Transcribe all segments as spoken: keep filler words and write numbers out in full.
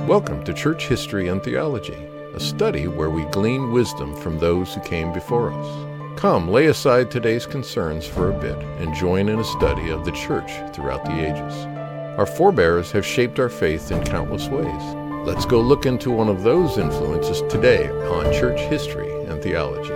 Welcome to Church History and Theology, a study where we glean wisdom from those who came before us. Come, lay aside today's concerns for a bit and join in a study of the Church throughout the ages. Our forebears have shaped our faith in countless ways. Let's go look into one of those influences today on Church History and Theology.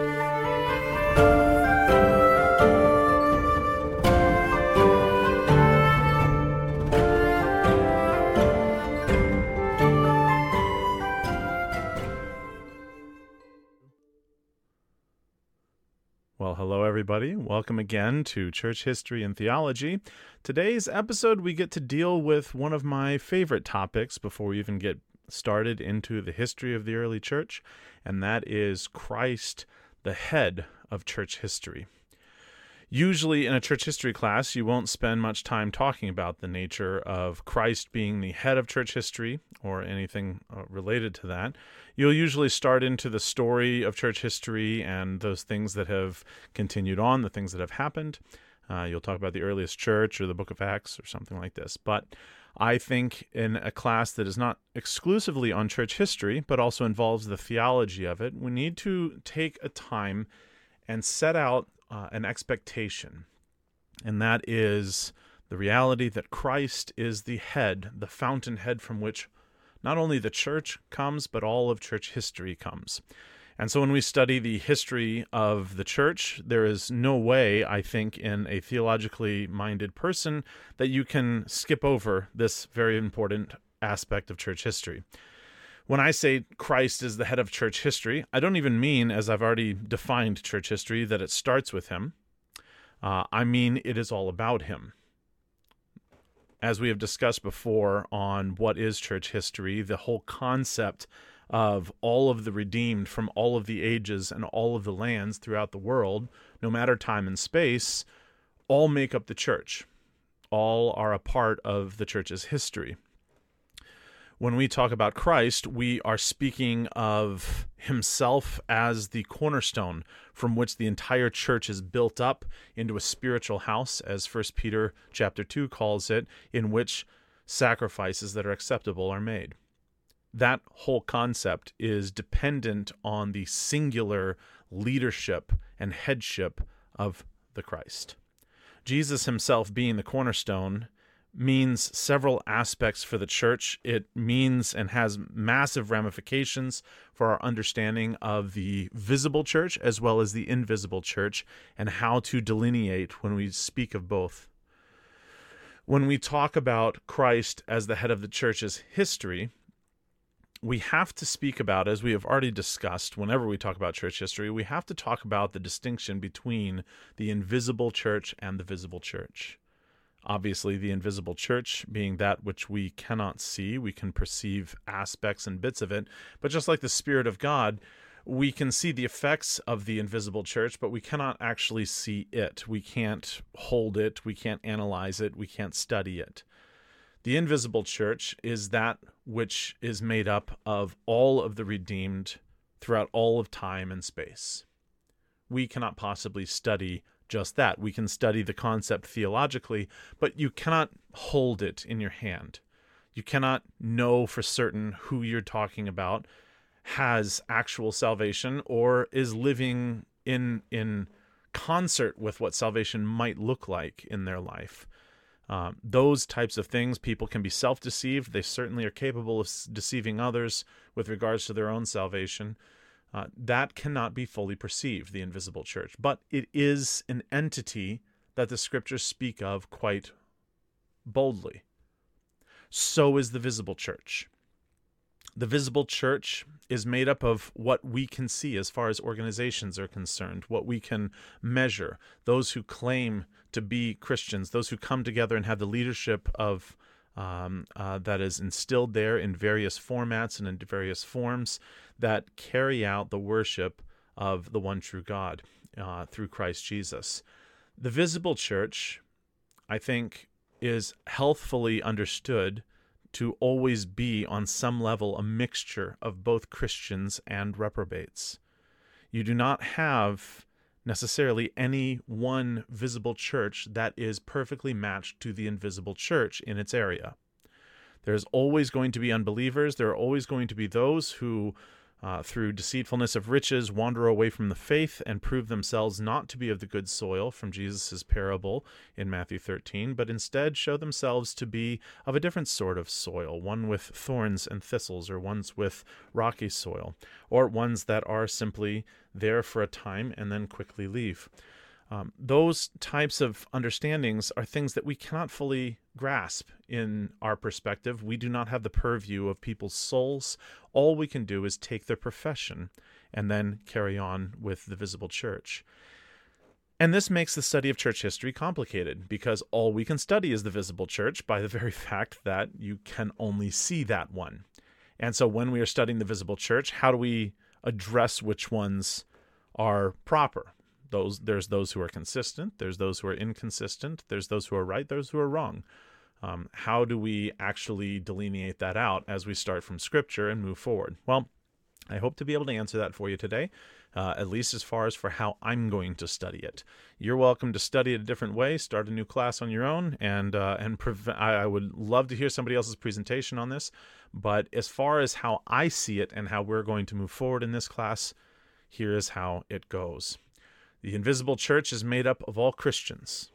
Well, hello everybody. Welcome again to Church History and Theology. Today's episode, we get to deal with one of my favorite topics before we even get started into the history of the early church, and that is Christ, the head of church history. Usually in a church history class, you won't spend much time talking about the nature of Christ being the head of church history or anything uh, related to that. You'll usually start into the story of church history and those things that have continued on, the things that have happened. Uh, you'll talk about the earliest church or the book of Acts or something like this. But I think in a class that is not exclusively on church history, but also involves the theology of it, we need to take a time and set out uh, an expectation. And that is the reality that Christ is the head, the fountainhead from which not only the church comes, but all of church history comes. And so when we study the history of the church, there is no way, I think, in a theologically minded person that you can skip over this very important aspect of church history. When I say Christ is the head of church history, I don't even mean, as I've already defined church history, that it starts with him. Uh, I mean it is all about him. As we have discussed before on what is church history, the whole concept of all of the redeemed from all of the ages and all of the lands throughout the world, no matter time and space, all make up the church. All are a part of the church's history. When we talk about Christ, we are speaking of himself as the cornerstone from which the entire church is built up into a spiritual house, as First Peter chapter two calls it, in which sacrifices that are acceptable are made. That whole concept is dependent on the singular leadership and headship of the Christ. Jesus himself being the cornerstone means several aspects for the church. It means and has massive ramifications for our understanding of the visible church as well as the invisible church and how to delineate when we speak of both. When we talk about Christ as the head of the church's history, we have to speak about, as we have already discussed, whenever we talk about church history, we have to talk about the distinction between the invisible church and the visible church. Obviously, the invisible church being that which we cannot see, we can perceive aspects and bits of it, but just like the Spirit of God, we can see the effects of the invisible church, but we cannot actually see it. We can't hold it, we can't analyze it, we can't study it. The invisible church is that which is made up of all of the redeemed throughout all of time and space. We cannot possibly study just that. We can study the concept theologically, but you cannot hold it in your hand. You cannot know for certain who you're talking about has actual salvation or is living in in concert with what salvation might look like in their life. Um, those types of things, people can be self-deceived. They certainly are capable of deceiving others with regards to their own salvation. Uh, that cannot be fully perceived, the invisible church. But it is an entity that the scriptures speak of quite boldly. So is the visible church. The visible church is made up of what we can see as far as organizations are concerned, what we can measure, those who claim to be Christians, those who come together and have the leadership of um, uh, that is instilled there in various formats and in various forms that carry out the worship of the one true God uh, through Christ Jesus. The visible church, I think, is healthfully understood to always be on some level a mixture of both Christians and reprobates. You do not have necessarily any one visible church that is perfectly matched to the invisible church in its area. There's always going to be unbelievers. There are always going to be those who, uh, through deceitfulness of riches, wander away from the faith and prove themselves not to be of the good soil from Jesus' parable in Matthew thirteen, but instead show themselves to be of a different sort of soil, one with thorns and thistles, or ones with rocky soil, or ones that are simply there for a time and then quickly leave. Um, those types of understandings are things that we cannot fully grasp in our perspective. We do not have the purview of people's souls. All we can do is take their profession and then carry on with the visible church. And this makes the study of church history complicated, because all we can study is the visible church by the very fact that you can only see that one. And so when we are studying the visible church, how do we address which ones are proper? Those, there's those who are consistent, there's those who are inconsistent, there's those who are right, those who are wrong. Um, how do we actually delineate that out as we start from Scripture and move forward? Well, I hope to be able to answer that for you today, uh, at least as far as for how I'm going to study it. You're welcome to study it a different way, start a new class on your own, and uh, and preve- I, I would love to hear somebody else's presentation on this. But as far as how I see it and how we're going to move forward in this class, here is how it goes. The invisible church is made up of all Christians,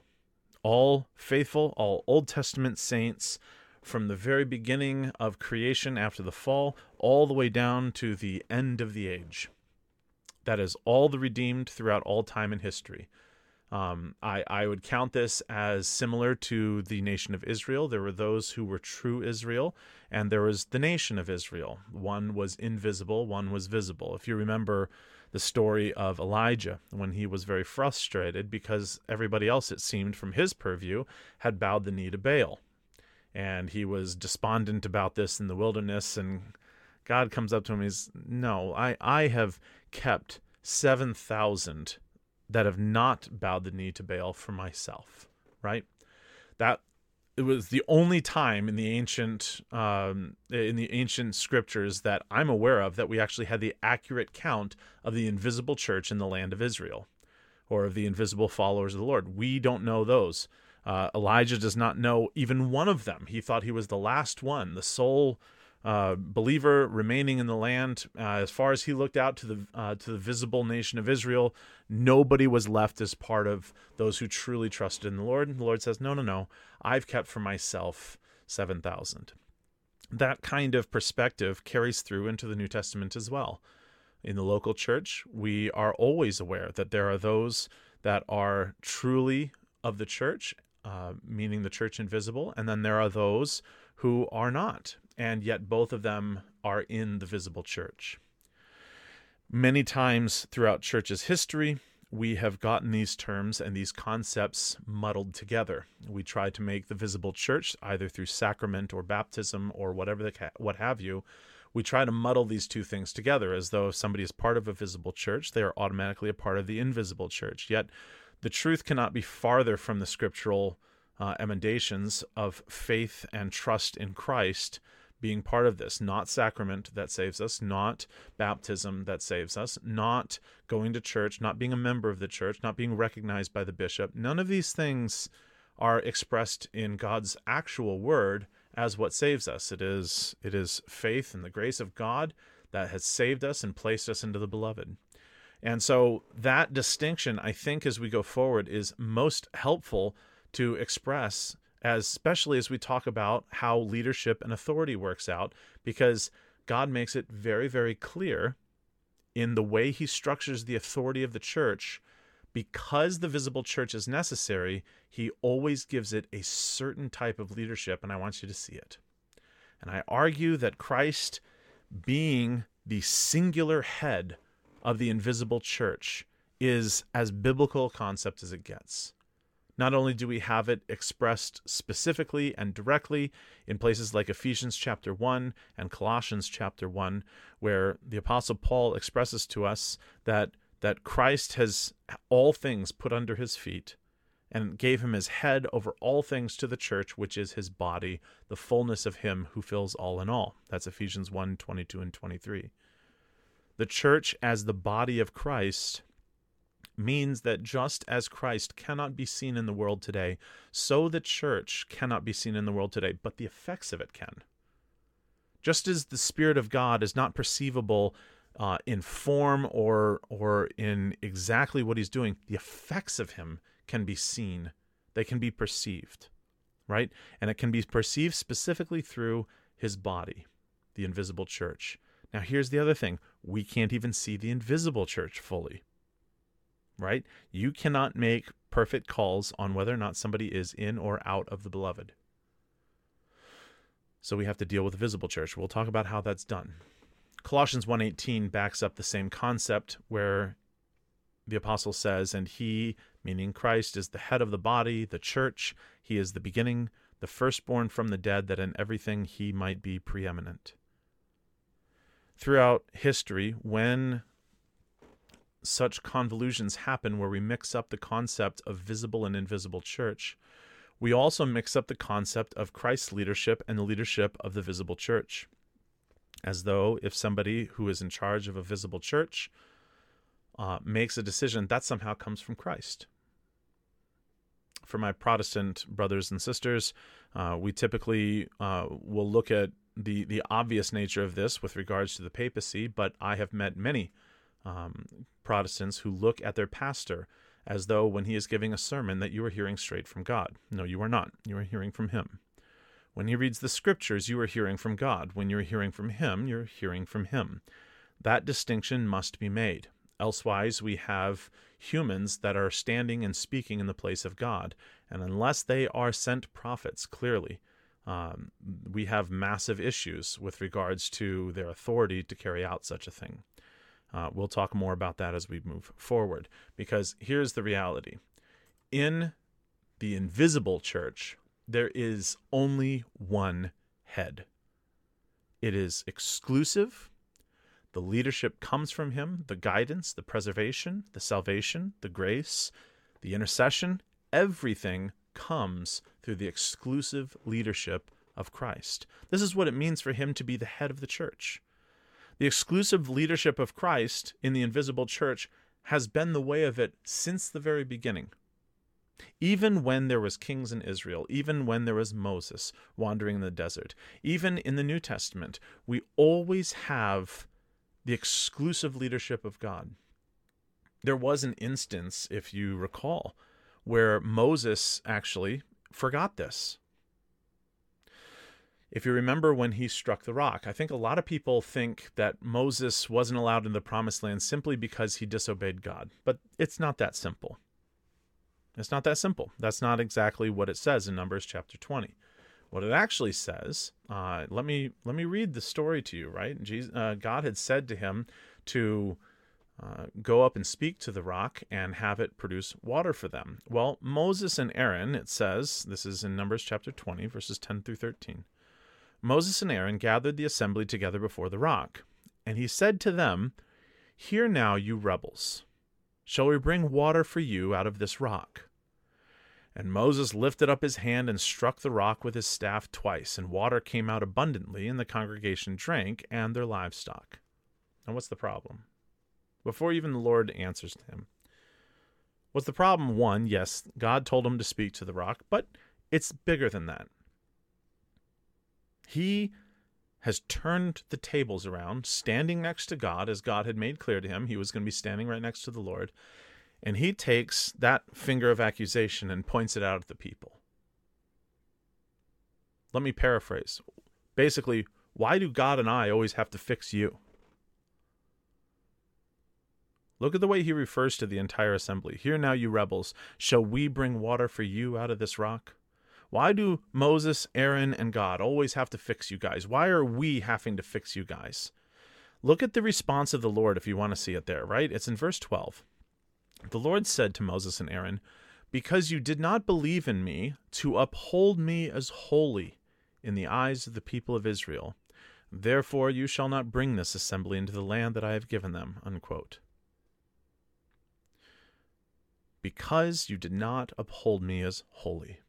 all faithful, all Old Testament saints, from the very beginning of creation after the fall, all the way down to the end of the age. That is all the redeemed throughout all time and history. Um, I, I would count this as similar to the nation of Israel. There were those who were true Israel, and there was the nation of Israel. One was invisible, one was visible. If you remember the story of Elijah, when he was very frustrated because everybody else, it seemed, from his purview, had bowed the knee to Baal. And he was despondent about this in the wilderness, and God comes up to him and he's, no, I, I have kept seven thousand that have not bowed the knee to Baal for myself, right? That it was the only time in the ancient um, in the ancient scriptures that I'm aware of that we actually had the accurate count of the invisible church in the land of Israel, or of the invisible followers of the Lord. We don't know those. Uh, Elijah does not know even one of them. He thought he was the last one, the sole uh, believer remaining in the land. Uh, as far as he looked out to the uh, to the visible nation of Israel, nobody was left as part of those who truly trusted in the Lord. And the Lord says, no, no, no, I've kept for myself seven thousand. That kind of perspective carries through into the New Testament as well. In the local church, we are always aware that there are those that are truly of the church, uh, meaning the church invisible, and then there are those who are not, and yet both of them are in the visible church. Many times throughout church's history, we have gotten these terms and these concepts muddled together. We try to make the visible church, either through sacrament or baptism or whatever the ca- what have you, we try to muddle these two things together as though if somebody is part of a visible church, they are automatically a part of the invisible church. Yet the truth cannot be farther from the scriptural uh, emendations of faith and trust in Christ being part of this. Not sacrament that saves us, not baptism that saves us, not going to church, not being a member of the church, not being recognized by the bishop. None of these things are expressed in God's actual word as what saves us. It is, it is faith and the grace of God that has saved us and placed us into the beloved. And so that distinction, I think, as we go forward, is most helpful to express, as especially as we talk about how leadership and authority works out, because God makes it very, very clear in the way he structures the authority of the church. Because the visible church is necessary, he always gives it a certain type of leadership, and I want you to see it. And I argue that Christ, being the singular head of the invisible church, is as biblical a concept as it gets. Not only do we have it expressed specifically and directly in places like Ephesians chapter one and Colossians chapter one, where the Apostle Paul expresses to us that, that Christ has all things put under his feet and gave him his head over all things to the church, which is his body, the fullness of him who fills all in all. That's Ephesians one, twenty-two and twenty-three. The church as the body of Christ means that just as Christ cannot be seen in the world today, so the church cannot be seen in the world today, but the effects of it can. Just as the Spirit of God is not perceivable uh, in form or or in exactly what he's doing, the effects of him can be seen. They can be perceived, right? And it can be perceived specifically through his body, the invisible church. Now, here's the other thing. We can't even see the invisible church fully, right? You cannot make perfect calls on whether or not somebody is in or out of the beloved. So we have to deal with the visible church. We'll talk about how that's done. Colossians one eighteen backs up the same concept where the apostle says, and he, meaning Christ, is the head of the body, the church. He is the beginning, the firstborn from the dead, that in everything he might be preeminent. Throughout history, when such convolutions happen where we mix up the concept of visible and invisible church, we also mix up the concept of Christ's leadership and the leadership of the visible church. As though if somebody who is in charge of a visible church uh, makes a decision, that somehow comes from Christ. For my Protestant brothers and sisters, uh, we typically uh, will look at the, the obvious nature of this with regards to the papacy, but I have met many um, Protestants who look at their pastor as though when he is giving a sermon that you are hearing straight from God. No, you are not. You are hearing from him. When he reads the scriptures, you are hearing from God. When you're hearing from him, you're hearing from him. That distinction must be made. Elsewise, we have humans that are standing and speaking in the place of God. And unless they are sent prophets, clearly, um, we have massive issues with regards to their authority to carry out such a thing. Uh, we'll talk more about that as we move forward, because here's the reality. In the invisible church, there is only one head. It is exclusive. The leadership comes from him, the guidance, the preservation, the salvation, the grace, the intercession, everything comes through the exclusive leadership of Christ. This is what it means for him to be the head of the church. The exclusive leadership of Christ in the invisible church has been the way of it since the very beginning. Even when there was kings in Israel, even when there was Moses wandering in the desert, even in the New Testament, we always have the exclusive leadership of God. There was an instance, if you recall, where Moses actually forgot this. If you remember when he struck the rock, I think a lot of people think that Moses wasn't allowed in the promised land simply because he disobeyed God. But it's not that simple. It's not that simple. That's not exactly what it says in Numbers chapter twenty. What it actually says, uh, let me let me read the story to you, right? Jesus, uh, God had said to him to uh, go up and speak to the rock and have it produce water for them. Well, Moses and Aaron, it says, this is in Numbers chapter twenty, verses ten through thirteen. Moses and Aaron gathered the assembly together before the rock, and he said to them, "Hear now, you rebels, shall we bring water for you out of this rock?" And Moses lifted up his hand and struck the rock with his staff twice, and water came out abundantly, and the congregation drank, and their livestock. Now what's the problem? Before even the Lord answers to him. What's the problem? One, yes, God told him to speak to the rock, but it's bigger than that. He has turned the tables around, standing next to God, as God had made clear to him. He was going to be standing right next to the Lord. And he takes that finger of accusation and points it out at the people. Let me paraphrase. Basically, why do God and I always have to fix you? Look at the way he refers to the entire assembly. "Hear now, you rebels, shall we bring water for you out of this rock?" Why do Moses, Aaron, and God always have to fix you guys? Why are we having to fix you guys? Look at the response of the Lord if you want to see it there, right? It's in verse twelve. The Lord said to Moses and Aaron, "Because you did not believe in me to uphold me as holy in the eyes of the people of Israel, therefore you shall not bring this assembly into the land that I have given them." Unquote. Because you did not uphold me as holy.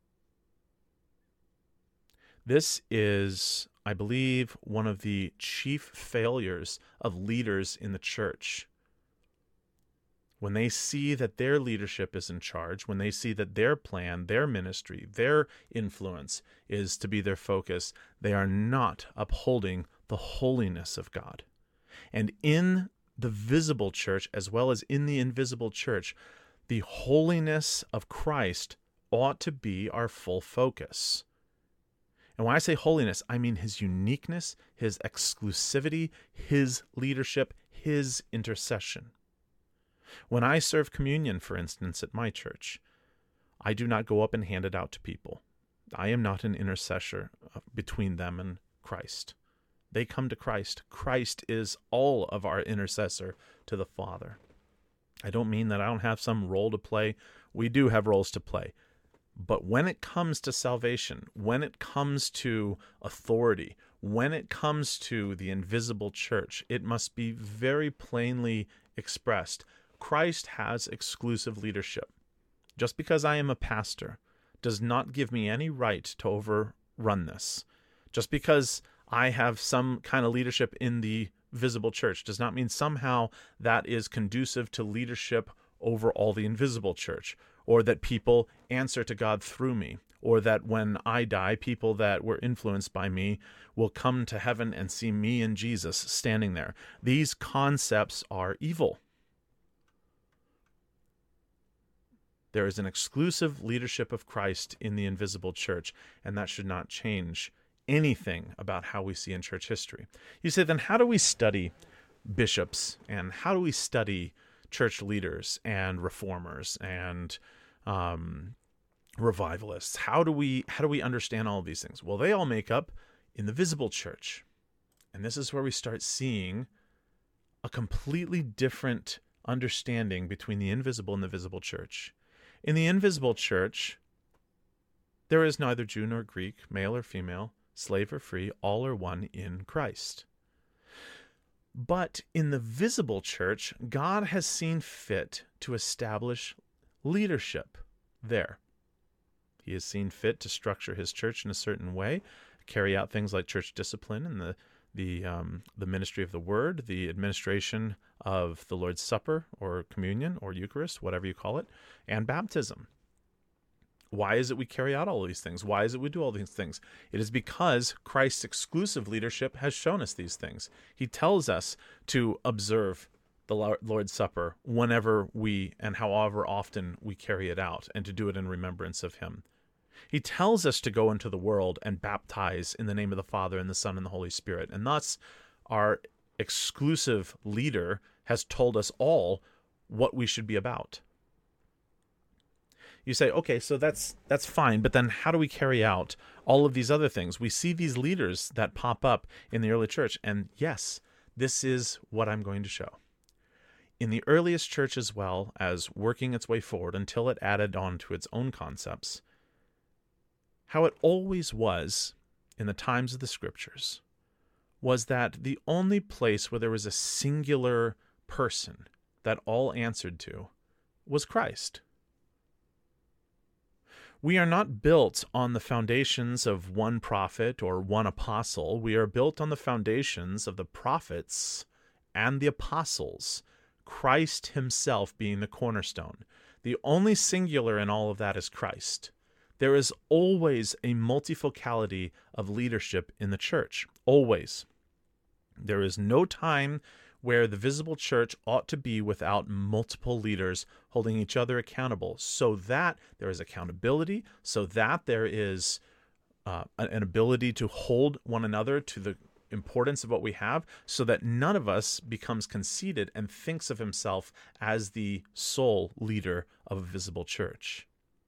This is, I believe, one of the chief failures of leaders in the church. when they see that their leadership is in charge, when they see that their plan, their ministry, their influence is to be their focus, they are not upholding the holiness of God. And in the visible church, as well as in the invisible church, the holiness of Christ ought to be our full focus. And when I say holiness, I mean his uniqueness, his exclusivity, his leadership, his intercession. When I serve communion, for instance, at my church, I do not go up and hand it out to people. I am not an intercessor between them and Christ. They come to Christ. Christ is all of our intercessor to the Father. I don't mean that I don't have some role to play. We do have roles to play. But when it comes to salvation, when it comes to authority, when it comes to the invisible church, it must be very plainly expressed. Christ has exclusive leadership. Just because I am a pastor does not give me any right to overrun this. Just because I have some kind of leadership in the visible church does not mean somehow that is conducive to leadership over all the invisible church, or that people answer to God through me, or that when I die, people that were influenced by me will come to heaven and see me and Jesus standing there. These concepts are evil. There is an exclusive leadership of Christ in the invisible church, and that should not change anything about how we see in church history. You say, then how do we study bishops, and how do we study church leaders and reformers and um, revivalists? How do we how do we understand all of these things? Well, they all make up in the visible church, and this is where we start seeing a completely different understanding between the invisible and the visible church. In the invisible church, there is neither Jew nor Greek, male or female, slave or free, all are one in Christ. But in the visible church, God has seen fit to establish leadership there. He has seen fit to structure his church in a certain way, carry out things like church discipline and the the um, the ministry of the word, the administration of the Lord's Supper or communion or Eucharist, whatever you call it, and baptism. Why is it we carry out all these things? Why is it we do all these things? It is because Christ's exclusive leadership has shown us these things. He tells us to observe the Lord's Supper whenever we and however often we carry it out, and to do it in remembrance of him. He tells us to go into the world and baptize in the name of the Father and the Son and the Holy Spirit. And thus, our exclusive leader has told us all what we should be about. You say, okay, so that's that's fine, but then how do we carry out all of these other things? We see these leaders that pop up in the early church, and yes, this is what I'm going to show. In the earliest church, as well as working its way forward until it added on to its own concepts, how it always was in the times of the Scriptures was that the only place where there was a singular person that all answered to was Christ. We are not built on the foundations of one prophet or one apostle. We are built on the foundations of the prophets and the apostles, Christ himself being the cornerstone. The only singular in all of that is Christ. There is always a multifocality of leadership in the church. Always. There is no time where the visible church ought to be without multiple leaders holding each other accountable, so that there is accountability, so that there is uh, an ability to hold one another to the importance of what we have, so that none of us becomes conceited and thinks of himself as the sole leader of a visible church.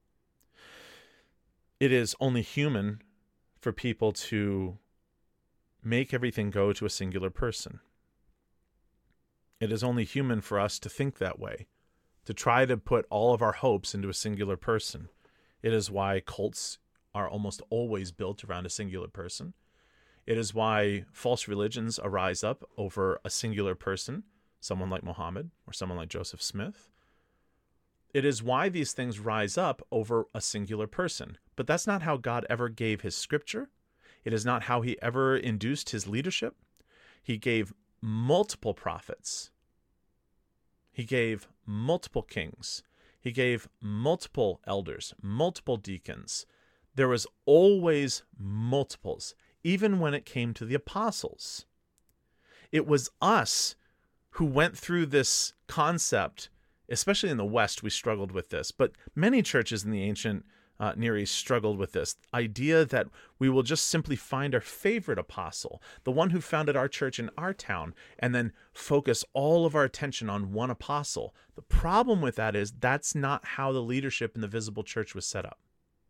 It is only human for people to make everything go to a singular person. It is only human for us to think that way, to try to put all of our hopes into a singular person. It is why cults are almost always built around a singular person. It is why false religions arise up over a singular person, someone like Muhammad or someone like Joseph Smith. It is why these things rise up over a singular person. But that's not how God ever gave his scripture. It is not how he ever induced his leadership. He gave multiple prophets. He gave multiple kings. He gave multiple elders, multiple deacons. There was always multiples, even when it came to the apostles. It was us who went through this concept, especially in the West, we struggled with this, but many churches in the ancient uh, Near East struggled with this idea that we will just simply find our favorite apostle, the one who founded our church in our town, and then focus all of our attention on one apostle. The problem with that is that's not how the leadership in the visible church was set up.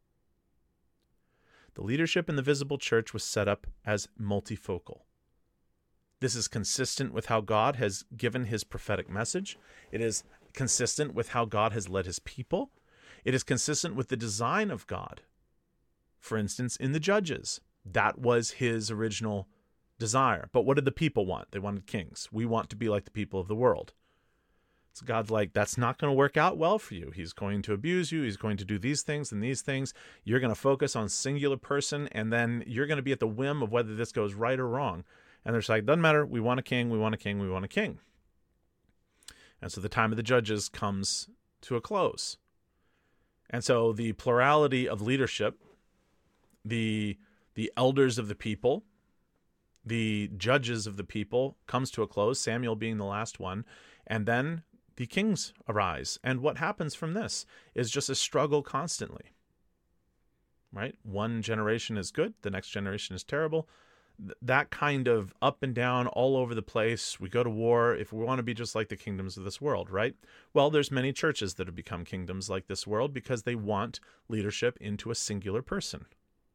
The leadership in the visible church was set up as multifocal. This is consistent with how God has given his prophetic message. It is consistent with how God has led his people. It is consistent with the design of God. For instance, in the Judges, that was his original desire. But what did the people want? They wanted kings. We want to be like the people of the world. So God's like, that's not going to work out well for you. He's going to abuse you. He's going to do these things and these things. You're going to focus on singular person, and then you're going to be at the whim of whether this goes right or wrong. And they're like, doesn't matter. We want a king. We want a king. We want a king. And so the time of the Judges comes to a close. And so the plurality of leadership, the the elders of the people, the judges of the people comes to a close, Samuel being the last one, and then the kings arise. And what happens from this is just a struggle constantly, right? One generation is good, the next generation is terrible. That kind of up and down all over the place. We go to war if we want to be just like the kingdoms of this world, right? Well, there's many churches that have become kingdoms like this world because they want leadership into a singular person.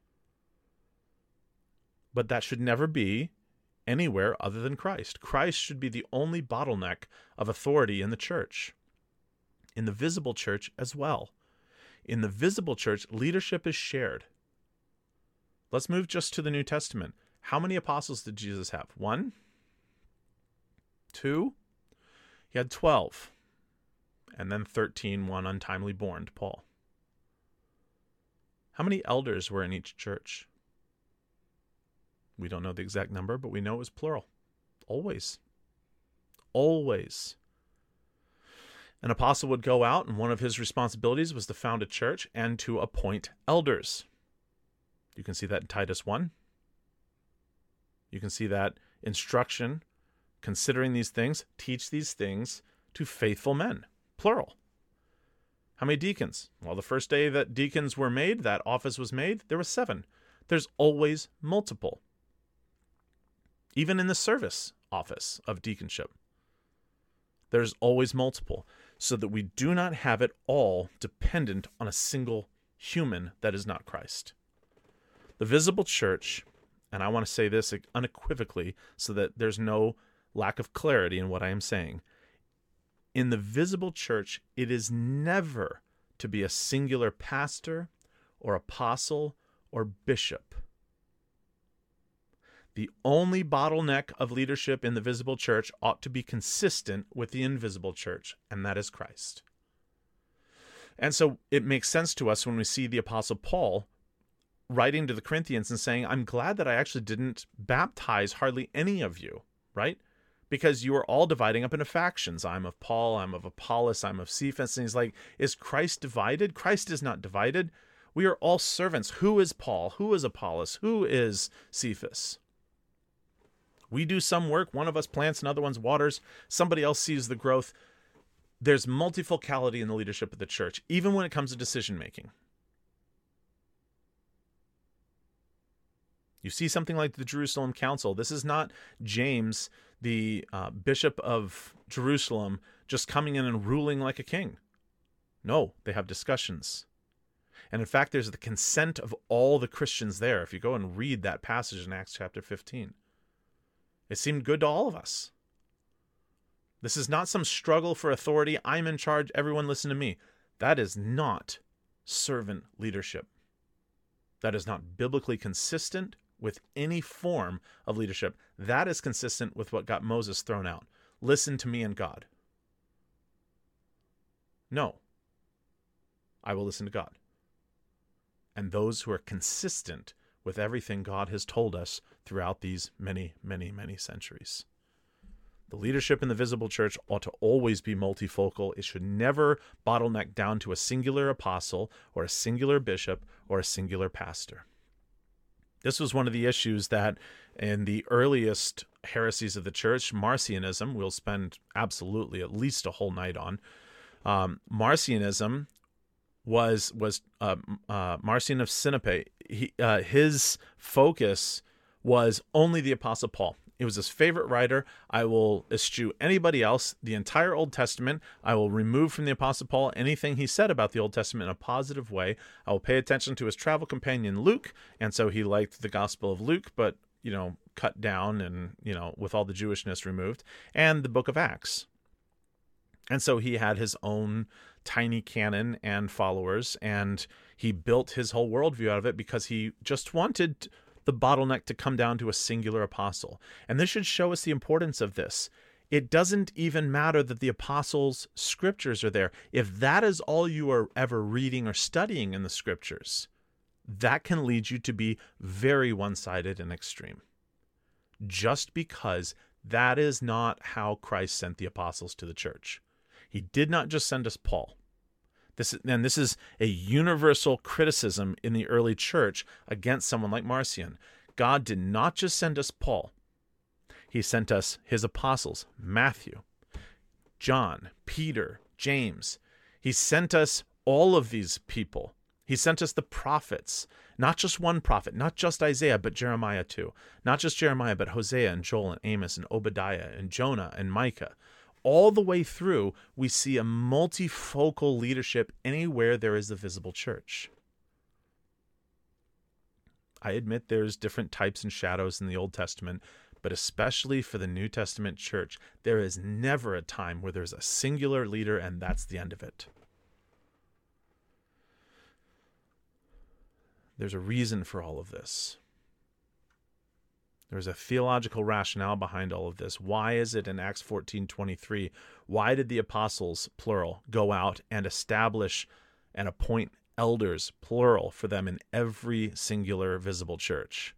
But that should never be anywhere other than Christ. Christ should be the only bottleneck of authority in the church, in the visible church as well. In the visible church, leadership is shared. Let's move just to the New Testament. How many apostles did Jesus have? One? Two? He had twelve. And then thirteen, one untimely born, Paul. How many elders were in each church? We don't know the exact number, but we know it was plural. Always. Always. An apostle would go out, and one of his responsibilities was to found a church and to appoint elders. You can see that in Titus one. You can see that instruction, considering these things, teach these things to faithful men, plural. How many deacons? Well, the first day that deacons were made, that office was made, there were seven. There's always multiple. Even in the service office of deaconship, there's always multiple, so that we do not have it all dependent on a single human that is not Christ. The visible church, and I want to say this unequivocally so that there's no lack of clarity in what I am saying. In the visible church, it is never to be a singular pastor or apostle or bishop. The only bottleneck of leadership in the visible church ought to be consistent with the invisible church, and that is Christ. And so it makes sense to us when we see the Apostle Paul writing to the Corinthians and saying, I'm glad that I actually didn't baptize hardly any of you, right? Because you are all dividing up into factions. I'm of Paul, I'm of Apollos, I'm of Cephas. And he's like, is Christ divided? Christ is not divided. We are all servants. Who is Paul? Who is Apollos? Who is Cephas? We do some work. One of us plants, another one's waters. Somebody else sees the growth. There's multifocality in the leadership of the church, even when it comes to decision making. You see something like the Jerusalem Council. This is not James, the uh, bishop of Jerusalem, just coming in and ruling like a king. No, they have discussions. And in fact, there's the consent of all the Christians there. If you go and read that passage in Acts chapter fifteen, it seemed good to all of us. This is not some struggle for authority. I'm in charge. Everyone listen to me. That is not servant leadership. That is not biblically consistent with any form of leadership. That is consistent with what got Moses thrown out. Listen to me and God. No. I will listen to God. And those who are consistent with everything God has told us throughout these many, many, many centuries. The leadership in the visible church ought to always be multifocal. It should never bottleneck down to a singular apostle or a singular bishop or a singular pastor. This was one of the issues that in the earliest heresies of the church, Marcionism, we'll spend absolutely at least a whole night on. Um, Marcionism was was uh, uh, Marcion of Sinope. He, uh, his focus was only the Apostle Paul. It was his favorite writer. I will eschew anybody else. The entire Old Testament, I will remove from the Apostle Paul anything he said about the Old Testament in a positive way. I will pay attention to his travel companion, Luke. And so he liked the Gospel of Luke, but, you know, cut down and, you know, with all the Jewishness removed, and the book of Acts. And so he had his own tiny canon and followers, and he built his whole worldview out of it because he just wanted the bottleneck to come down to a singular apostle. And this should show us the importance of this. It doesn't even matter that the apostles' scriptures are there. If that is all you are ever reading or studying in the scriptures, that can lead you to be very one-sided and extreme. Just because that is not how Christ sent the apostles to the church. He did not just send us Paul. This, and this is a universal criticism in the early church against someone like Marcion. God did not just send us Paul. He sent us his apostles, Matthew, John, Peter, James. He sent us all of these people. He sent us the prophets, not just one prophet, not just Isaiah, but Jeremiah too. Not just Jeremiah, but Hosea and Joel and Amos and Obadiah and Jonah and Micah. All the way through, we see a multifocal leadership anywhere there is a visible church. I admit there's different types and shadows in the Old Testament, but especially for the New Testament church, there is never a time where there's a singular leader and that's the end of it. There's a reason for all of this. There's a theological rationale behind all of this. Why is it in Acts fourteen twenty-three? Why did the apostles, plural, go out and establish and appoint elders, plural, for them in every singular visible church?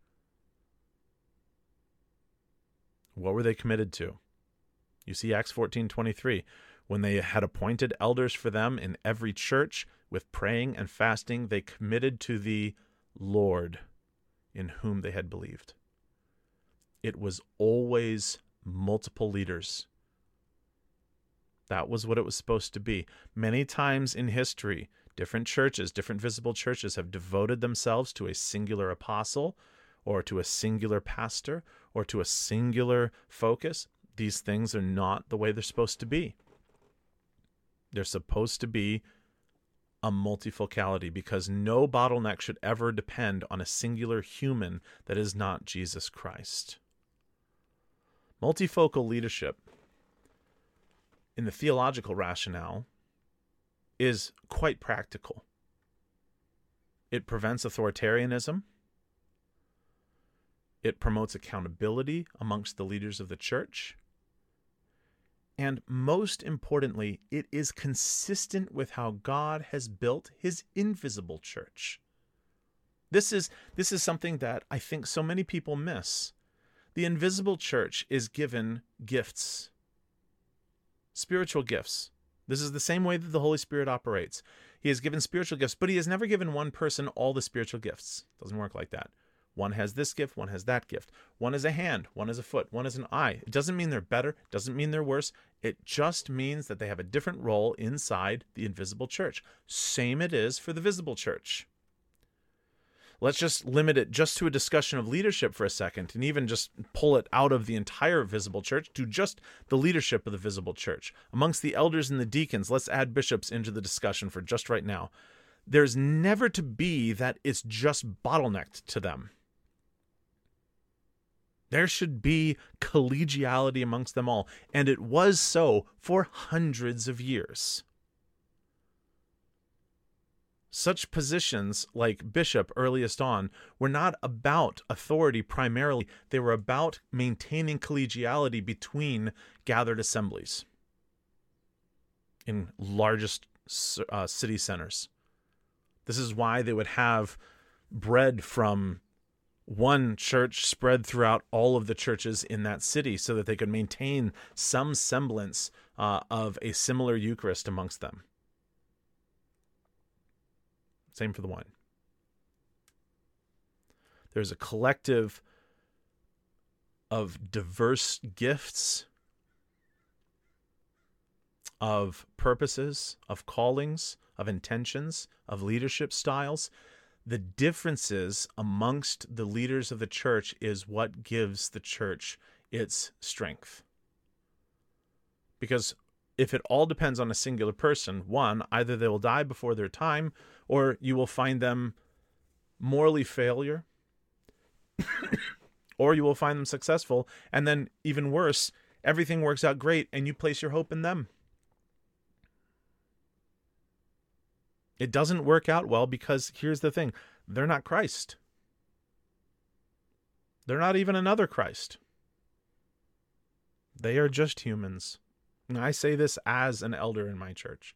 What were they committed to? You see Acts fourteen twenty-three. When they had appointed elders for them in every church with praying and fasting, they committed to the Lord in whom they had believed. It was always multiple leaders. That was what it was supposed to be. Many times in history, different churches, different visible churches have devoted themselves to a singular apostle or to a singular pastor or to a singular focus. These things are not the way they're supposed to be. They're supposed to be a multifocality because no bottleneck should ever depend on a singular human that is not Jesus Christ. Multifocal leadership, in the theological rationale, is quite practical. It prevents authoritarianism. It promotes accountability amongst the leaders of the church. And most importantly, it is consistent with how God has built his invisible church. This is, this is something that I think so many people miss. The invisible church is given gifts, spiritual gifts. This is the same way that the Holy Spirit operates. He has given spiritual gifts, but he has never given one person all the spiritual gifts. It doesn't work like that. One has this gift, one has that gift. One is a hand, one is a foot, one is an eye. It doesn't mean they're better, it doesn't mean they're worse. It just means that they have a different role inside the invisible church. Same it is for the visible church. Let's just limit it just to a discussion of leadership for a second, and even just pull it out of the entire visible church to just the leadership of the visible church. Amongst the elders and the deacons, let's add bishops into the discussion for just right now. There's never to be that it's just bottlenecked to them. There should be collegiality amongst them all, and it was so for hundreds of years. Such positions like bishop earliest on were not about authority primarily. They were about maintaining collegiality between gathered assemblies in largest uh, city centers. This is why they would have bread from one church spread throughout all of the churches in that city so that they could maintain some semblance uh, of a similar Eucharist amongst them. Same for the wine. There's a collective of diverse gifts, of purposes, of callings, of intentions, of leadership styles. The differences amongst the leaders of the church is what gives the church its strength. Because if it all depends on a singular person, one, either they will die before their time, or you will find them morally failure, or you will find them successful, and then even worse, everything works out great and you place your hope in them. It doesn't work out well because here's the thing, they're not Christ. They're not even another Christ. They are just humans. And I say this as an elder in my church.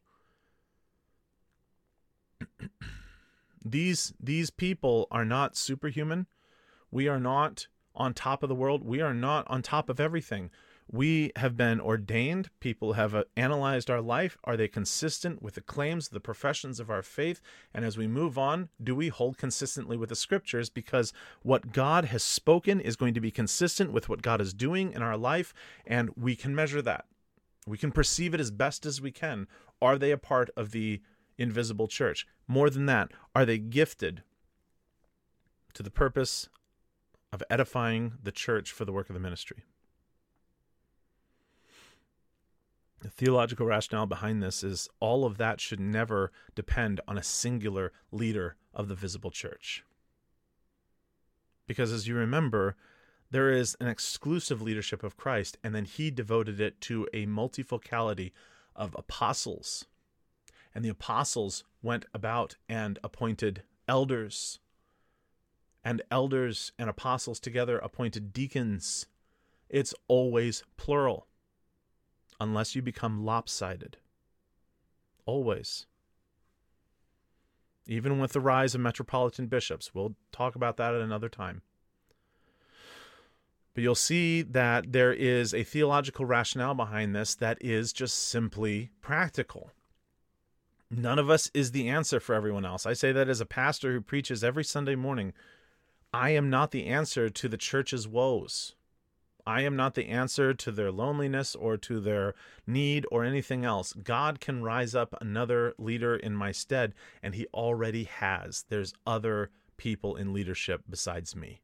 These, these people are not superhuman. We are not on top of the world. We are not on top of everything. We have been ordained. People have uh, analyzed our life. Are they consistent with the claims, the professions of our faith? And as we move on, do we hold consistently with the scriptures? Because what God has spoken is going to be consistent with what God is doing in our life, and we can measure that. We can perceive it as best as we can. Are they a part of the invisible church? More than that, are they gifted to the purpose of edifying the church for the work of the ministry? The theological rationale behind this is all of that should never depend on a singular leader of the visible church. Because as you remember, there is an exclusive leadership of Christ, and then he devoted it to a multifocality of apostles. And the apostles went about and appointed elders, and elders and apostles together appointed deacons. It's always plural, unless you become lopsided. Always. Even with the rise of metropolitan bishops. We'll talk about that at another time. But you'll see that there is a theological rationale behind this that is just simply practical. None of us is the answer for everyone else. I say that as a pastor who preaches every Sunday morning. I am not the answer to the church's woes. I am not the answer to their loneliness or to their need or anything else. God can rise up another leader in my stead, and he already has. There's other people in leadership besides me.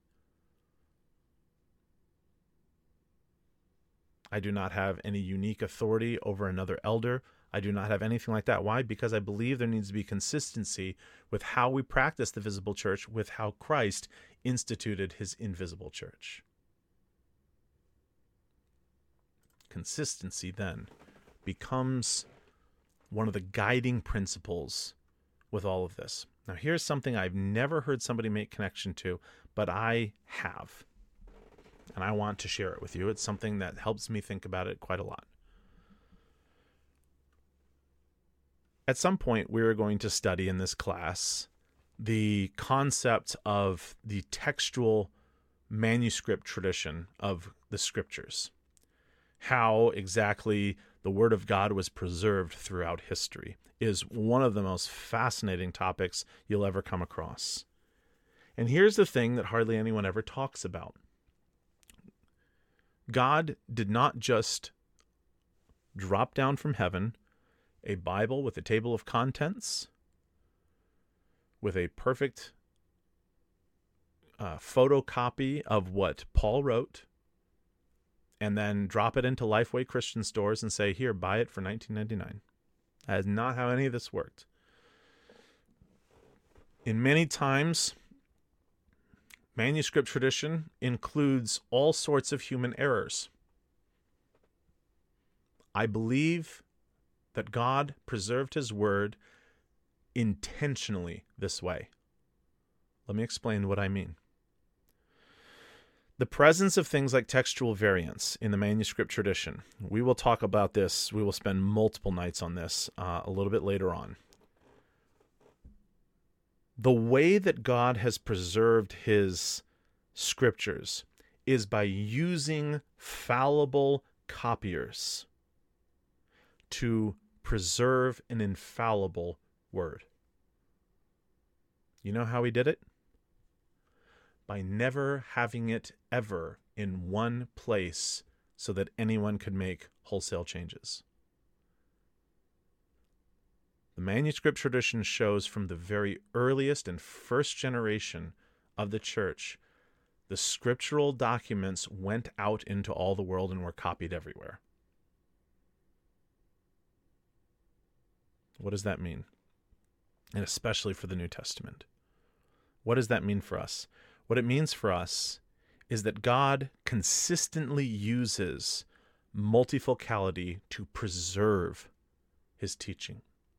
I do not have any unique authority over another elder. I do not have anything like that. Why? Because I believe there needs to be consistency with how we practice the visible church with how Christ instituted his invisible church. Consistency then becomes one of the guiding principles with all of this. Now, here's something I've never heard somebody make connection to, but I have. And I want to share it with you. It's something that helps me think about it quite a lot. At some point, we are going to study in this class the concept of the textual manuscript tradition of the scriptures. How exactly the Word of God was preserved throughout history is one of the most fascinating topics you'll ever come across. And here's the thing that hardly anyone ever talks about. God did not just drop down from heaven a Bible with a table of contents, with a perfect uh, photocopy of what Paul wrote, and then drop it into Lifeway Christian stores and say, here, buy it for nineteen ninety-nine. That is not how any of this worked. In many times, manuscript tradition includes all sorts of human errors. I believe that God preserved his word intentionally this way. Let me explain what I mean. The presence of things like textual variants in the manuscript tradition, we will talk about this, we will spend multiple nights on this uh, a little bit later on. The way that God has preserved his scriptures is by using fallible copiers to preserve an infallible word. You know how he did it? By never having it ever in one place so that anyone could make wholesale changes. The manuscript tradition shows from the very earliest and first generation of the church, the scriptural documents went out into all the world and were copied everywhere. What does that mean? And especially for the New Testament. What does that mean for us? What it means for us is that God consistently uses multifocality to preserve his teaching.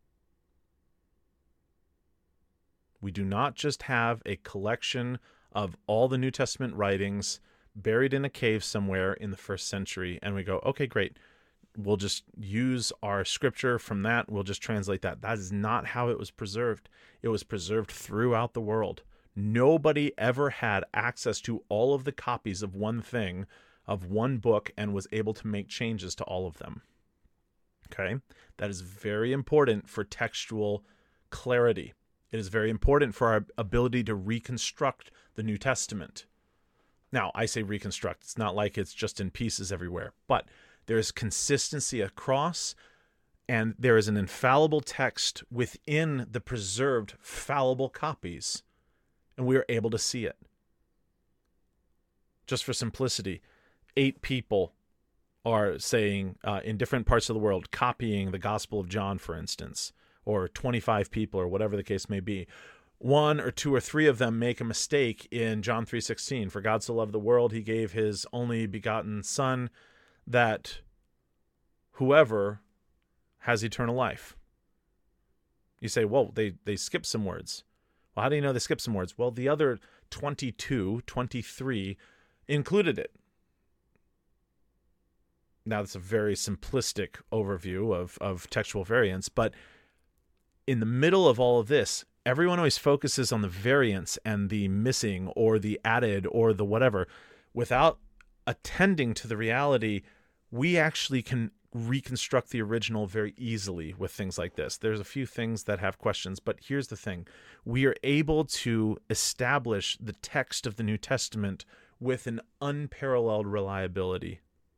We do not just have a collection of all the New Testament writings buried in a cave somewhere in the first century, and we go, okay, great, we'll just use our scripture from that, we'll just translate that. That is not how it was preserved. It was preserved throughout the world. Nobody ever had access to all of the copies of one thing, of one book, and was able to make changes to all of them. Okay? That is very important for textual clarity. It is very important for our ability to reconstruct the New Testament. Now, I say reconstruct. It's not like it's just in pieces everywhere, but there is consistency across, and there is an infallible text within the preserved fallible copies, and we are able to see it. Just for simplicity, eight people are saying, uh, in different parts of the world, copying the Gospel of John, for instance, or twenty-five people, or whatever the case may be. One or two or three of them make a mistake in John three sixteen. For God so loved the world, he gave his only begotten Son, that whoever has eternal life. You say, well, they, they skip some words. Well, how do you know they skip some words? Well, the other twenty-two, twenty-three included it. Now, that's a very simplistic overview of, of textual variants, but in the middle of all of this, everyone always focuses on the variants and the missing or the added or the whatever, without attending to the reality. We actually can reconstruct the original very easily with things like this. There's a few things that have questions, but here's the thing. We are able to establish the text of the New Testament with an unparalleled reliability.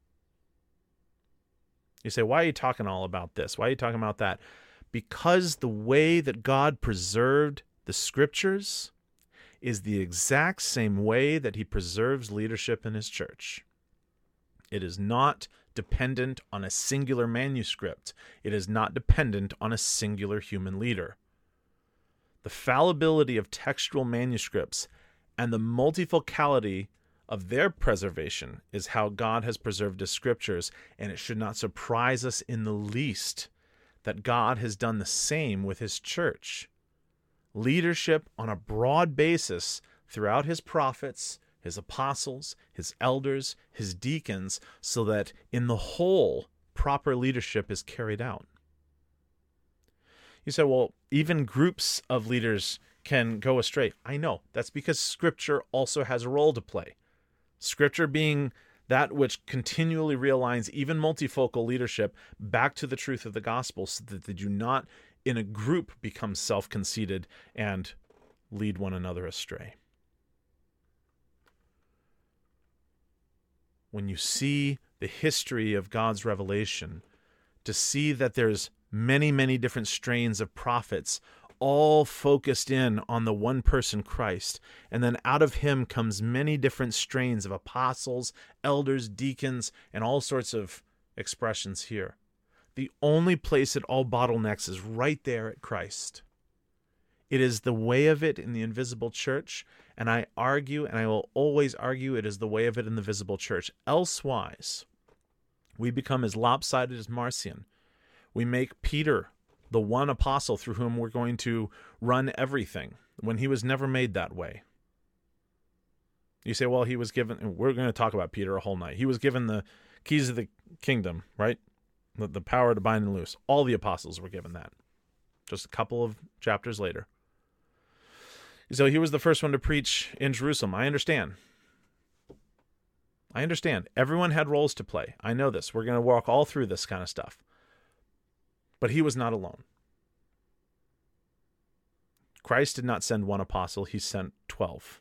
You say, why are you talking all about this? Why are you talking about that? Because the way that God preserved the scriptures is the exact same way that he preserves leadership in his church. It is not dependent on a singular manuscript. It is not dependent on a singular human leader. The fallibility of textual manuscripts and the multifocality of their preservation is how God has preserved his scriptures, and it should not surprise us in the least that God has done the same with his church. Leadership on a broad basis throughout his prophets, his apostles, his elders, his deacons, so that in the whole, proper leadership is carried out. You say, well, even groups of leaders can go astray. I know. That's because Scripture also has a role to play. Scripture being that which continually realigns even multifocal leadership back to the truth of the gospel, so that they do not, in a group, become self-conceited and lead one another astray. When you see the history of God's revelation, to see that there's many, many different strains of prophets, all focused in on the one person, Christ, and then out of him comes many different strains of apostles, elders, deacons, and all sorts of expressions here. The only place it all bottlenecks is right there at Christ. It is the way of it in the invisible church, and I argue, and I will always argue, it is the way of it in the visible church. Elsewise, we become as lopsided as Marcion. We make Peter the one apostle through whom we're going to run everything, when he was never made that way. You say, well, he was given, we're going to talk about Peter a whole night. He was given the keys of the kingdom, right? The, the power to bind and loose. All the apostles were given that. Just a couple of chapters later. So he was the first one to preach in Jerusalem. I understand. I understand. Everyone had roles to play. I know this. We're going to walk all through this kind of stuff. But he was not alone. Christ did not send one apostle. He sent twelve.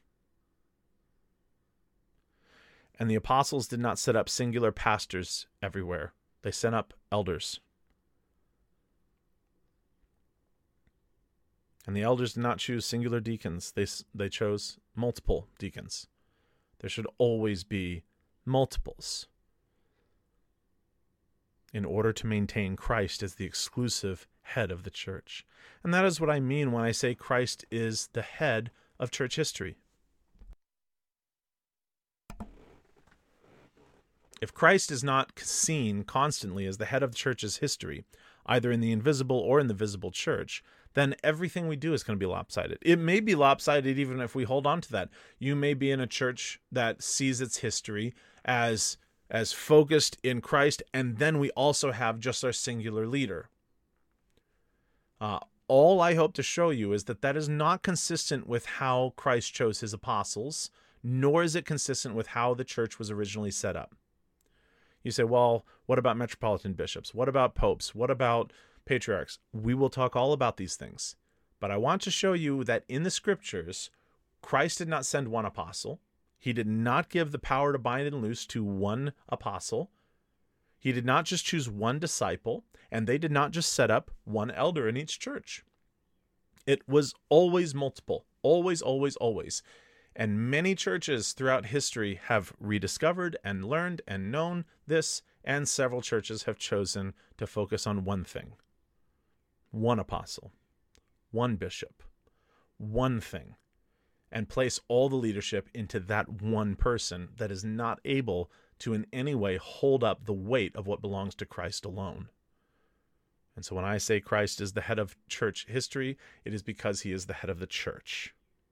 And the apostles did not set up singular pastors everywhere. They sent up elders. And the elders did not choose singular deacons. They, they chose multiple deacons. There should always be multiples in order to maintain Christ as the exclusive head of the church. And that is what I mean when I say Christ is the head of church history. If Christ is not seen constantly as the head of the church's history, either in the invisible or in the visible church, then everything we do is going to be lopsided. It may be lopsided even if we hold on to that. You may be in a church that sees its history as, as focused in Christ, and then we also have just our singular leader. Uh, all I hope to show you is that that is not consistent with how Christ chose his apostles, nor is it consistent with how the church was originally set up. You say, well, what about metropolitan bishops? What about popes? What about patriarchs? We will talk all about these things. But I want to show you that in the scriptures, Christ did not send one apostle. He did not give the power to bind and loose to one apostle. He did not just choose one disciple, and they did not just set up one elder in each church. It was always multiple, always, always, always. And many churches throughout history have rediscovered and learned and known this, and several churches have chosen to focus on one thing. One apostle, one bishop, one thing, and place all the leadership into that one person that is not able to in any way hold up the weight of what belongs to Christ alone. And so when I say Christ is the head of church history, it is because he is the head of the church.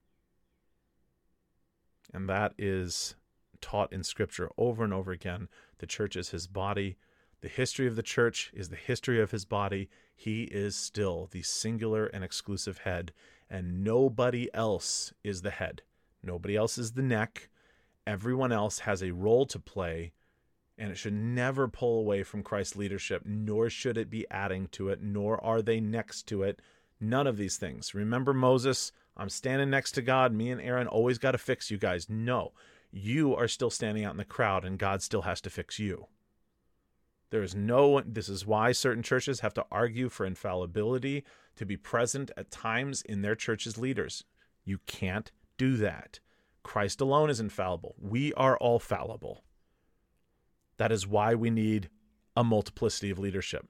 And that is taught in Scripture over and over again. The church is his body. The history of the church is the history of his body. He is still the singular and exclusive head, and nobody else is the head. Nobody else is the neck. Everyone else has a role to play, and it should never pull away from Christ's leadership, nor should it be adding to it, nor are they next to it. None of these things. Remember Moses? I'm standing next to God. Me and Aaron always got to fix you guys. No, you are still standing out in the crowd, and God still has to fix you. There is no, this is why certain churches have to argue for infallibility to be present at times in their church's leaders. You can't do that. Christ alone is infallible. We are all fallible. That is why we need a multiplicity of leadership.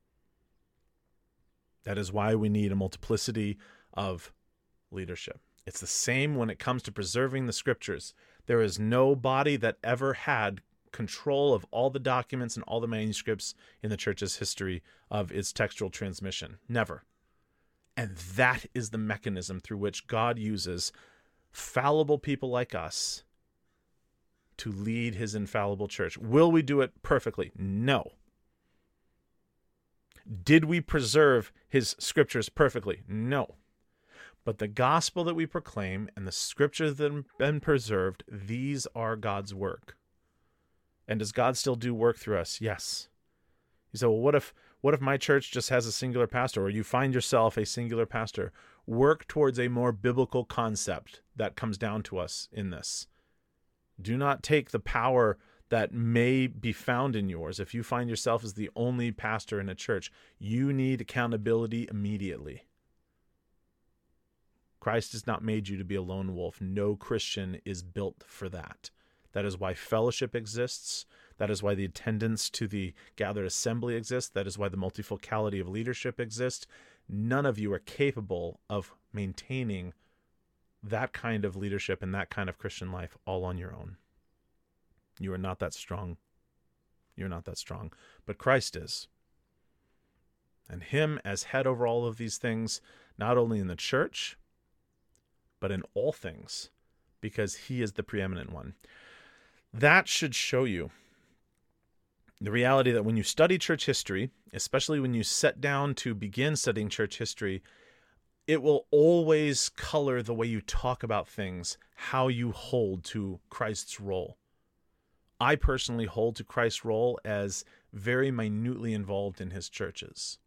That is why we need a multiplicity of leadership. It's the same when it comes to preserving the scriptures. There is no body that ever had control of all the documents and all the manuscripts in the church's history of its textual transmission. Never. And that is the mechanism through which God uses fallible people like us to lead his infallible church. Will we do it perfectly? No. Did we preserve his scriptures perfectly? No. But the gospel that we proclaim and the scriptures that have been preserved, these are God's work. And does God still do work through us? Yes. You say, well, what if what if my church just has a singular pastor, or you find yourself a singular pastor? Work towards a more biblical concept that comes down to us in this. Do not take the power that may be found in yours. If you find yourself as the only pastor in a church, you need accountability immediately. Christ has not made you to be a lone wolf. No Christian is built for that. That is why fellowship exists. That is why the attendance to the gathered assembly exists. That is why the multifocality of leadership exists. None of you are capable of maintaining that kind of leadership and that kind of Christian life all on your own. You are not that strong. You're not that strong. But Christ is. And him as head over all of these things, not only in the church, but in all things, because he is the preeminent one. That should show you the reality that when you study church history, especially when you sit down to begin studying church history, it will always color the way you talk about things, how you hold to Christ's role. I personally hold to Christ's role as very minutely involved in his churches.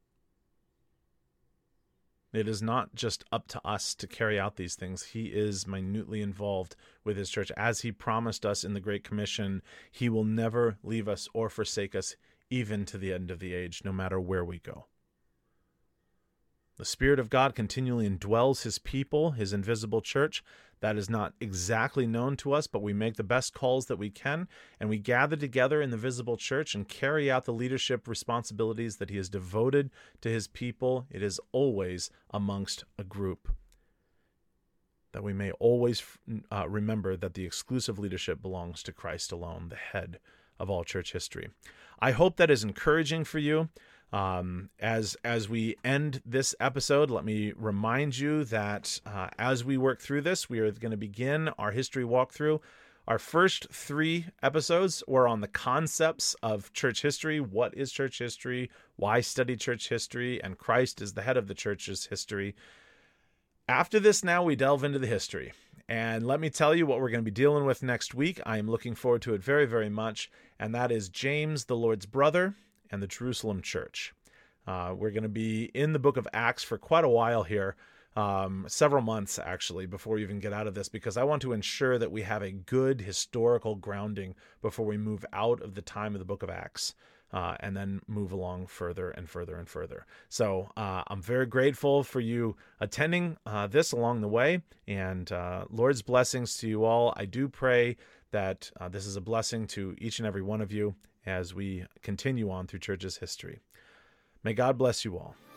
It is not just up to us to carry out these things. He is minutely involved with his church. As he promised us in the Great Commission, he will never leave us or forsake us, even to the end of the age, no matter where we go. The Spirit of God continually indwells his people, his invisible church. That is not exactly known to us, but we make the best calls that we can, and we gather together in the visible church and carry out the leadership responsibilities that he has devoted to his people. It is always amongst a group. That we may always uh, remember that the exclusive leadership belongs to Christ alone, the head of all church history. I hope that is encouraging for you. Um, as as we end this episode, let me remind you that uh, as we work through this, we are going to begin our history walkthrough. Our first three episodes were on the concepts of church history. What is church history? Why study church history? And Christ is the head of the church's history. After this, now we delve into the history. And let me tell you what we're going to be dealing with next week. I am looking forward to it very, very much. And that is James, the Lord's brother, and the Jerusalem church. Uh, we're going to be in the book of Acts for quite a while here, um, several months actually, before we even get out of this, because I want to ensure that we have a good historical grounding before we move out of the time of the book of Acts, uh, and then move along further and further and further. So uh, I'm very grateful for you attending uh, this along the way, and uh, Lord's blessings to you all. I do pray that uh, this is a blessing to each and every one of you as we continue on through church's history. May God bless you all.